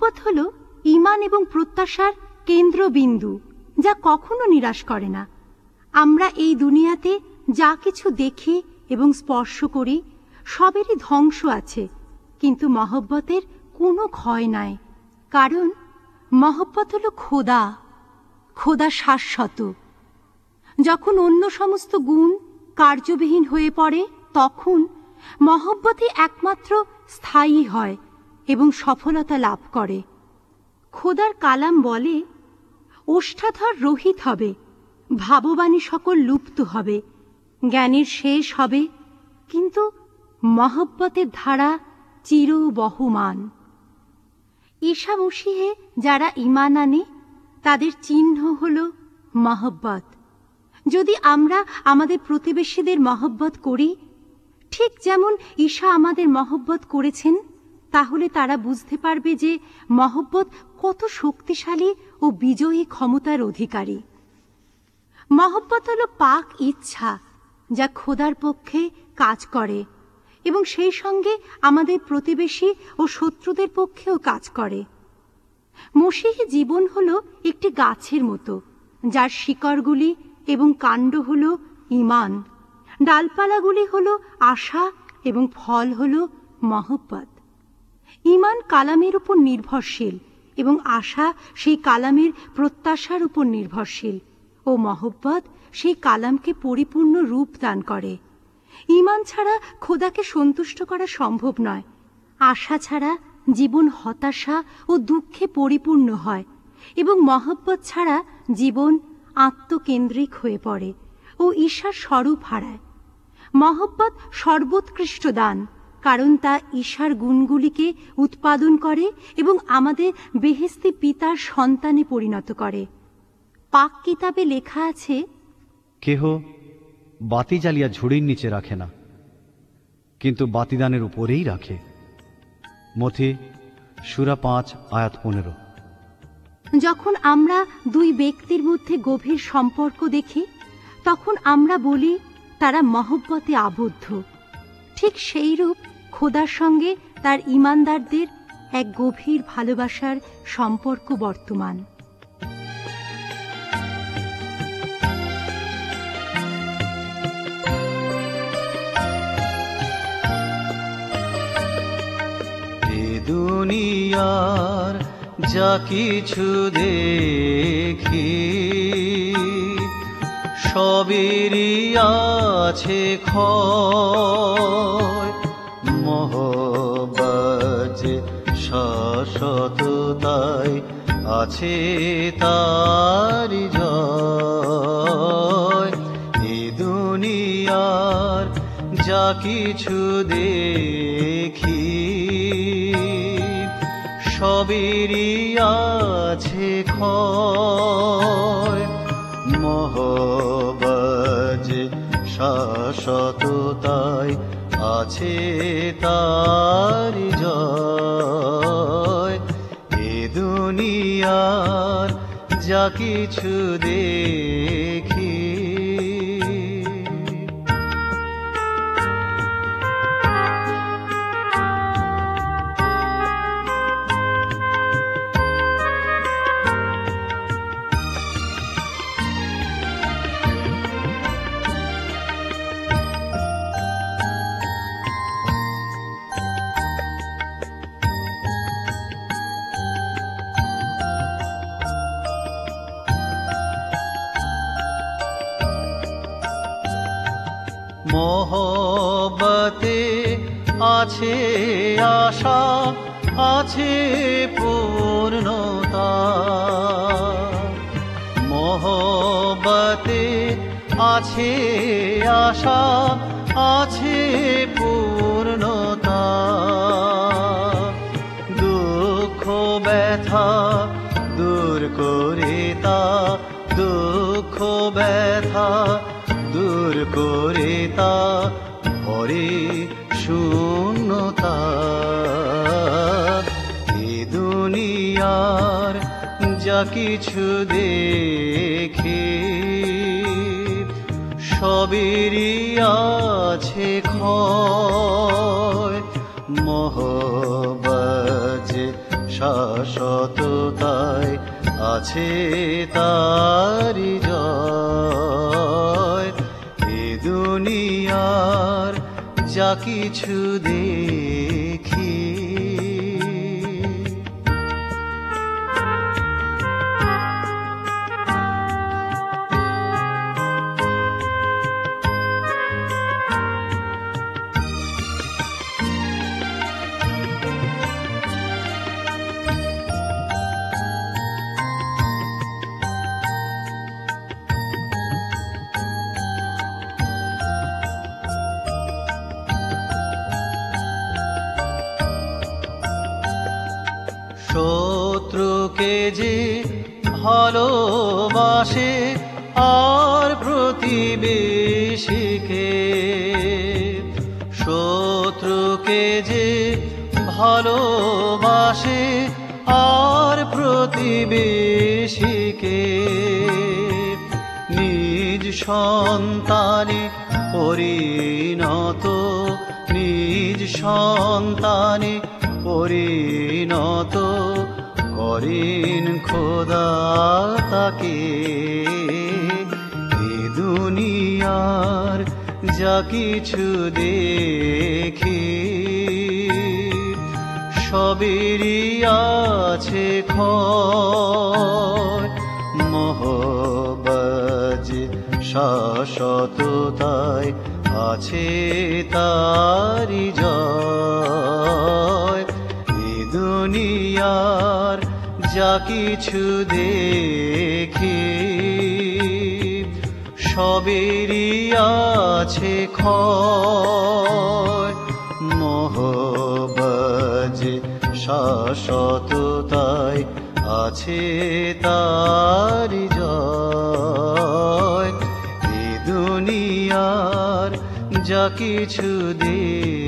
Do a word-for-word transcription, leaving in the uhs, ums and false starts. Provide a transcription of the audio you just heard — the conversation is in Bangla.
মহব্বত হল ঈমান এবং প্রত্যাশার কেন্দ্রবিন্দু, যা কখনো নিরাশ করে না। আমরা এই দুনিয়াতে যা কিছু দেখি এবং স্পর্শ করি সবেরই ধ্বংস আছে, কিন্তু মহব্বতের কোনো ক্ষয় নাই, কারণ মহব্বত হল খোদা। খোদা শাশ্বত। যখন অন্য সমস্ত গুণ কার্যবিহীন হয়ে পড়ে, তখন মহব্বতই একমাত্র স্থায়ী হয় এবং সফলতা লাভ করে। খোদার কালাম বলে, ওষ্ঠাধর রহিত হবে, ভাববাণী সকল লুপ্ত হবে, জ্ঞানের শেষ হবে, কিন্তু মহব্বতের ধারা চির বহমান। ঈসা মসীহে যারা ঈমান আনে তাদের চিহ্ন হল মহব্বত। যদি আমরা আমাদের প্রতিবেশীদের মহব্বত করি, ঠিক যেমন ঈসা আমাদের মহব্বত করেছেন, তাহলে তারা বুঝতে পারবে যে মহব্বত কত শক্তিশালী ও বিজয়ী ক্ষমতার অধিকারী। মহব্বত হল পাক ইচ্ছা, যা খোদার পক্ষে কাজ করে এবং সেই সঙ্গে আমাদের প্রতিবেশী ও শত্রুদের পক্ষেও কাজ করে। মসীহী জীবন হল একটি গাছের মতো, যার শিকড়গুলি এবং কাণ্ড হল ঈমান, ডালপালাগুলি হল আশা এবং ফল হল মহব্বত। ঈমান কালামের উপর নির্ভরশীল এবং আশা সেই কালামের প্রত্যাশার উপর নির্ভরশীল, ও মহব্বত সেই কালামকে পরিপূর্ণ রূপ দান করে। ঈমান ছাড়া খোদাকে সন্তুষ্ট করা সম্ভব নয়। আশা ছাড়া জীবন হতাশা ও দুঃখে পরিপূর্ণ হয়, এবং মহব্বত ছাড়া জীবন আত্মকেন্দ্রিক হয়ে পড়ে ও ঈশার স্বরূপ হারায়। মহব্বত সর্বোৎকৃষ্ট দান, কারণ তা ঈশার গুণগুলিকে উৎপাদন করে এবং আমাদের বেহেশতি পিতার সন্তানে পরিণত করে। পাক কিতাবে লেখা আছে, কেহ বাতি জ্বালিয়া ঝুড়ির নিচে রাখে না, কিন্তু বাতিদানের উপরেই রাখে। মথি সূরা পাঁচ আয়াত পনেরো। যখন আমরা দুই ব্যক্তির মধ্যে গভীর সম্পর্ক দেখি, তখন আমরা বলি তারা মহব্বতে আবদ্ধ। ঠিক সেইরূপ খোদার সঙ্গে তার ঈমানদারদের এক গভীর ভালোবাসার সম্পর্ক বর্তমান। দুনিয়ার যা কিছু দেখি সবেরই আছে ক্ষয়, মহব্বত যে শাশ্বততায় আছে তারি জয়। এ দুনিয়ার যা কিছু দেখি সবেরই আছে ক্ষয়, মহব্বত যে শাশ্বততায় আছে তারি জয়। এ দুনিয়ার যা কিছু দেখি মহব্বতে আছে আশা, আছে পূর্ণতা। মহব্বতে আছে আশা, আছে পূর্ণতা। দুঃখ ব্যথা দূর করে তা, দুঃখ ব্যথা দূর করে তা ভরে শূন্যতা। এ দুনিয়ার যা কিছু দেখি সবেরই আছে ক্ষয়, মহব্বত যে শাশ্বততায় আছে তারি জয়। এ দুনিয়ার যা কিছু দেখি শত্রুকে যে ভালোবাসে আর প্রতিবেশীকে, শত্রুকে যে ভালোবাসে আর প্রতিবেশীকে, নিজ সন্তানে পরিণত, নিজ সন্তানে পরিণত করেন খোদা তাকে। এ দুনিয়ার যা কিছু দেখি সবেরই আছে ক্ষয়, মহব্বত শাশ্বততায় আছে তারি জয়। এ দুনিয়ার যা কিছু দেখি সবেরই আছে ক্ষয়, মহব্বত শাশ্বততায় আছে তারি জয়। এ দুনিয়ার যা কিছু দেখি